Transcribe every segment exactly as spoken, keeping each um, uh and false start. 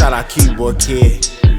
Shout out Keyboard Kid.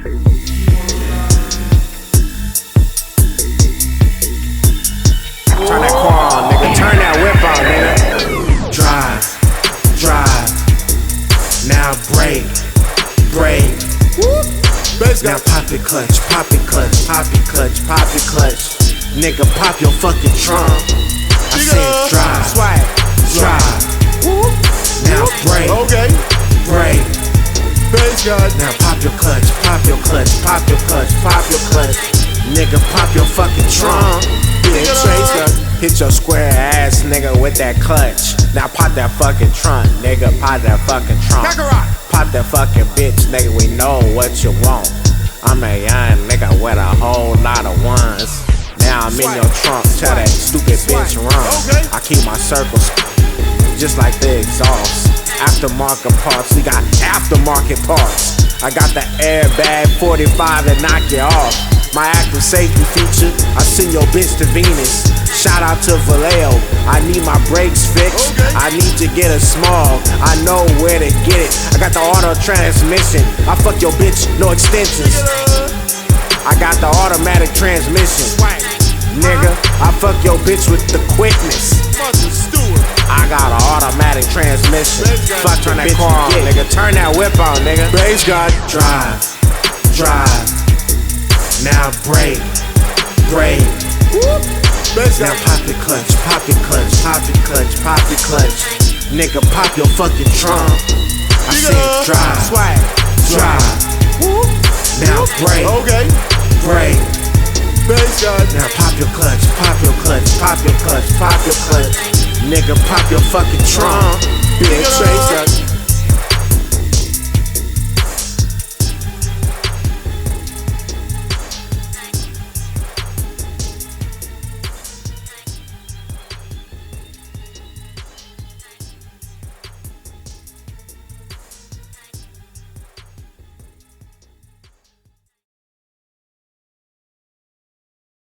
Turn that car on, nigga. Turn that whip on, nigga. Drive, drive. Now break, break. Now pop it clutch, pop it clutch, pop it clutch, pop it clutch. Nigga, pop your fucking trunk. I said drive, swag, drive. Now break, okay, break. Now pop your clutch, pop your clutch, pop your clutch, pop your clutch. Nigga, pop your fucking trunk. Big chaser, hit your square ass nigga with that clutch. Now pop that fucking trunk, nigga, pop that fucking trunk. Pop that fucking bitch, nigga, we know what you want. I'm a young nigga with a whole lot of ones. Now I'm in your trunk, tell that stupid bitch run. I keep my circles just like the exhaust. Aftermarket parts, we got aftermarket parts. I got the airbag forty-five that knock you off. My active safety feature, I send your bitch to Venus. Shout out to Vallejo, I need my brakes fixed. I need to get a small, I know where to get it. I got the auto transmission, I fuck your bitch, no extensions. I got the automatic transmission. Nigga, I fuck your bitch with the quickness. I got an automatic transmission. Fuck turn that car on, nigga. Turn that whip on, nigga. Bass God, drive, drive. Now break, break. Now pop your clutch, pop your clutch, pop your clutch, pop your clutch. Nigga, pop your fucking trunk. I said drive, swag, drive. Now break, okay, break. Now pop your clutch, pop your clutch, pop your clutch, pop your clutch. Nigga, pop your fucking trunk. Big chaser.